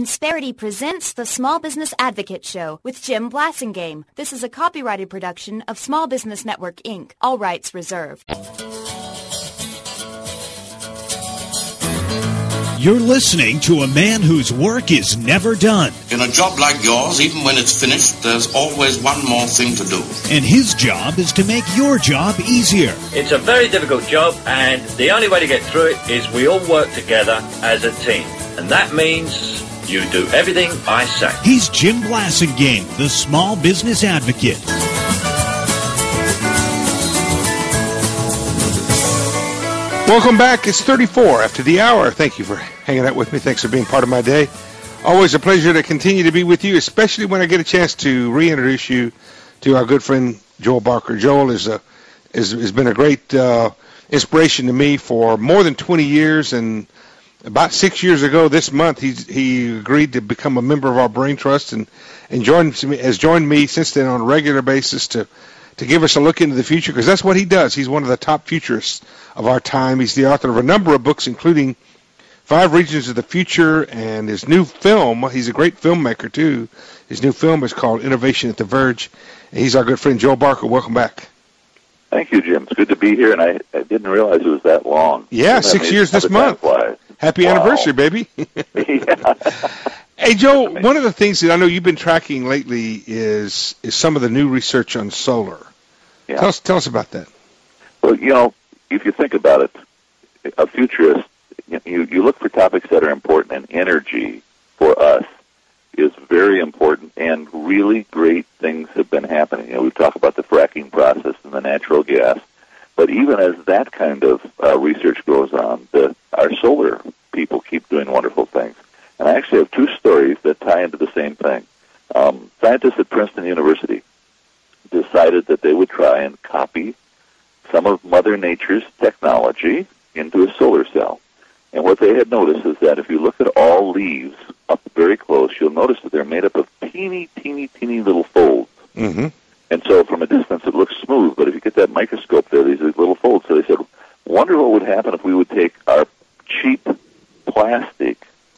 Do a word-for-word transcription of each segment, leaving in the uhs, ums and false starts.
Insperity presents the Small Business Advocate Show with Jim Blasingame. This is a copyrighted production of Small Business Network, Incorporated. All rights reserved. You're listening to a man whose work is never done. In a job like yours, even when it's finished, there's always one more thing to do. And his job is to make your job easier. It's a very difficult job, and the only way to get through it is we all work together as a team. And that means you do everything I say. He's Jim Blasingame, the Small Business Advocate. Welcome back. It's thirty-four after the hour. Thank you for hanging out with me. Thanks for being part of my day. Always a pleasure to continue to be with you, especially when I get a chance to reintroduce you to our good friend Joel Barker. Joel is a is has been a great uh, inspiration to me for more than twenty years, and about six years ago this month, he he agreed to become a member of our Brain Trust and and joined has joined me since then on a regular basis to to give us a look into the future, because that's what he does. He's one of the top futurists of our time. He's the author of a number of books, including Five Regions of the Future, and his new film. He's a great filmmaker too. His new film is called Innovation at the Verge, and he's our good friend Joel Barker. Welcome back. Thank you, Jim. It's good to be here, and I, I didn't realize it was that long. Yeah, six years this month. Happy wow. anniversary, baby. Yeah. Hey, Joe, one of the things that I know you've been tracking lately is is some of the new research on solar. Yeah. Tell us, tell us about that. Well, you know, if you think about it, a futurist, you, you look for topics that are important, and energy for us is very important, and really great things have been happening. You know, we've talked about the fracking process and the natural gas, but even as that kind of uh, research goes on, the, our solar people keep doing wonderful things. And I actually have two stories that tie into the same thing. Um, scientists at Princeton University decided that they would try and copy some of Mother Nature's technology into a solar cell. And what they had noticed is that if you look at all leaves up very close, you'll notice that they're made up of teeny, teeny, teeny little folds. Mm-hmm. And so from a distance it looks smooth, but if you get that microscope there, these are little folds. So they said, wonder what would happen if we would take our cheap plastic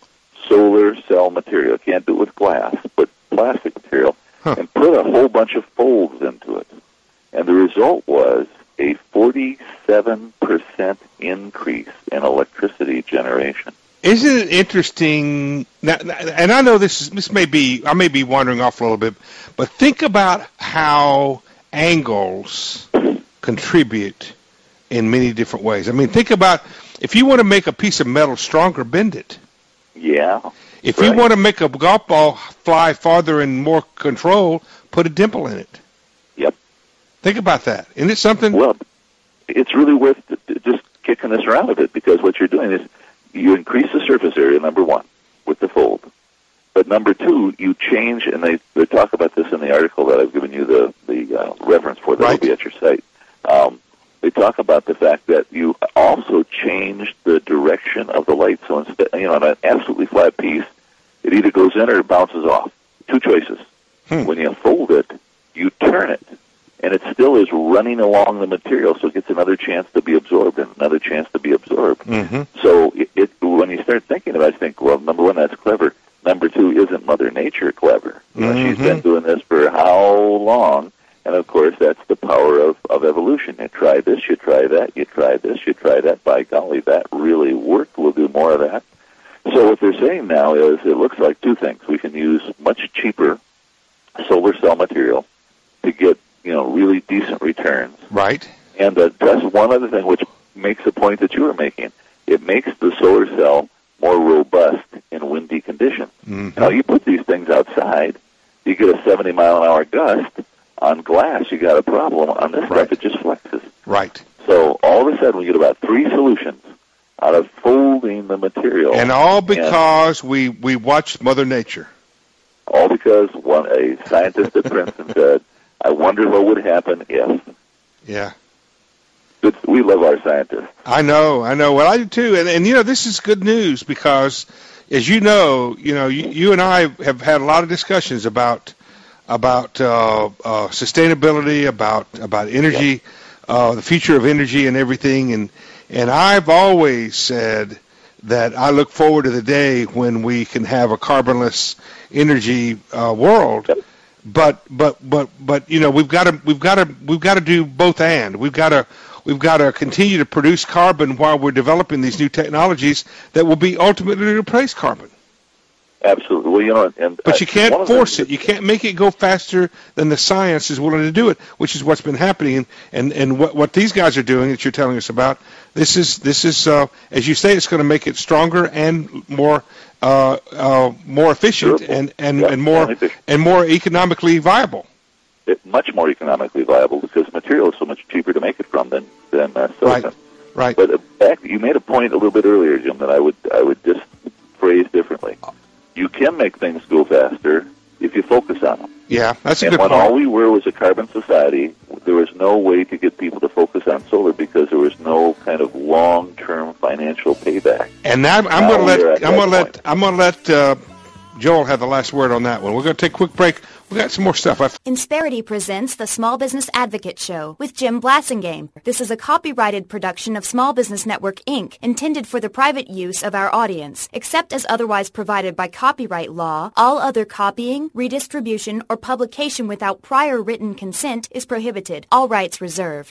solar cell material, can't do it with glass, but plastic material, huh. and put a whole bunch of folds into it. And the result was a forty-seven percent increase in electricity generation. Isn't it interesting? Now, and I know this is, this may be, I may be wandering off a little bit, but think about how angles contribute in many different ways. I mean, think about if you want to make a piece of metal stronger, bend it. Yeah. If right. you want to make a golf ball fly farther and more control, put a dimple in it. Yep. Think about that. Isn't it something? Well, it's really worth just kicking this around a bit, because what you're doing is you increase the surface area, number one, with the fold. But number two, you change, and they, they talk about this in the article that I've given you the, the uh, reference for, that will right. be at your site. Um, they talk about the fact that you also change the direction of the light. So instead, you know, on an absolutely flat piece, it either goes in or it bounces off. Two choices. Hmm. When you fold it, you turn it, and it still is running along the material, so it gets another chance to be absorbed and another chance to be absorbed. Mm-hmm. So it, it, when you start thinking about it, I think, well, number one, that's clever. Number two, isn't Mother Nature clever? You know, mm-hmm. She's been doing this for how long? And, of course, that's the power of, of evolution. You try this, you try that, you try this, you try that. By golly, that really worked. We'll do more of that. So what they're saying now is it looks like two things. We can use much cheaper solar cell material to get, you know, really decent returns. Right. And uh, that's one other thing which makes the point that you were making. It makes the solar cell more robust in windy conditions. Mm-hmm. Now, you put these things outside, you get a seventy mile an hour gust. On glass, you got a problem. On this right. stuff, it just flexes. Right. So all of a sudden, we get about three solutions out of folding the material. And all because and we, we watched Mother Nature. All because one a scientist at Princeton said, I wonder what would happen if. Yeah. Good, we love our scientists. I know, I know. Well, I do too. And, and you know, this is good news because, as you know, you know, you, you and I have had a lot of discussions about about uh, uh, sustainability, about about energy, uh, the future of energy and everything. And and I've always said that I look forward to the day when we can have a carbonless energy uh, world. Yep. But but but but you know we've got to we've got to we've got to do both and we've got to we've got to continue to produce carbon while we're developing these new technologies that will be ultimately replace carbon. Absolutely. Well, you know, and but you can't uh, force it. You can't make it go faster than the science is willing to do it, which is what's been happening. And and, and what what these guys are doing that you're telling us about. This is this is uh, as you say, it's going to make it stronger and more uh, uh, more efficient Durable. and and, yeah, and more and, and more economically viable. It, much more economically viable because material is so much cheaper to make it from than than uh, silicon. Right. Right. But uh, back, you made a point a little bit earlier, Jim, that I would I would just phrase differently. You can make things go faster if you focus on them. Yeah, that's a and good when point. all we were was a carbon society, there was no way to get people to focus on solar because there was no kind of long-term financial payback. And now I'm now going to let I'm going to point. let I'm going to let uh, Joel have the last word on that one. We're going to take a quick break. We got some more stuff. I've Insperity presents the Small Business Advocate Show with Jim Blassingame. This is a copyrighted production of Small Business Network, Incorporated, intended for the private use of our audience. Except as otherwise provided by copyright law, all other copying, redistribution, or publication without prior written consent is prohibited. All rights reserved.